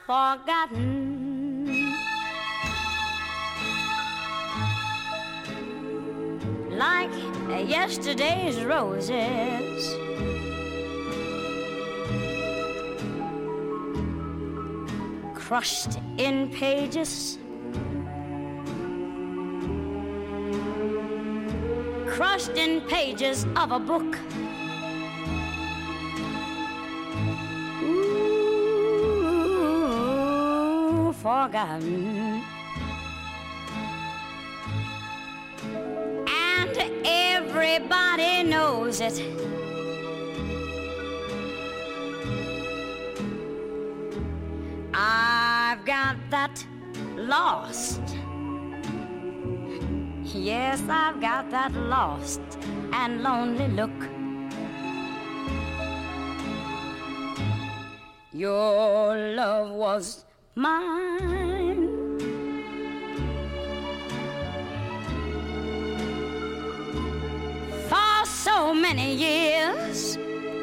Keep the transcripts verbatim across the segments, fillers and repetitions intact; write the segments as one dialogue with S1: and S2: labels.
S1: forgotten. Like yesterday's roses, crushed in pages, crushed in pages of a book. Ooh, forgotten. And everybody knows it. I've got that lost. Yes, I've got that lost and lonely look. Your love was mine. For so many years.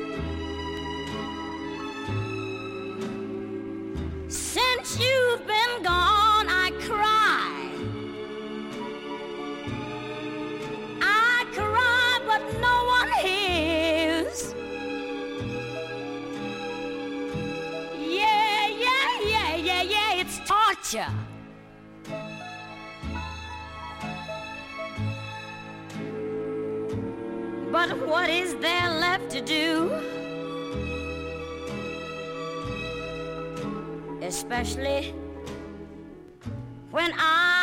S1: Since you've been gone, I cry. I cry, but no one hears. Yeah, yeah, yeah, yeah, yeah, it's torture. But what is there left to do? Especially when I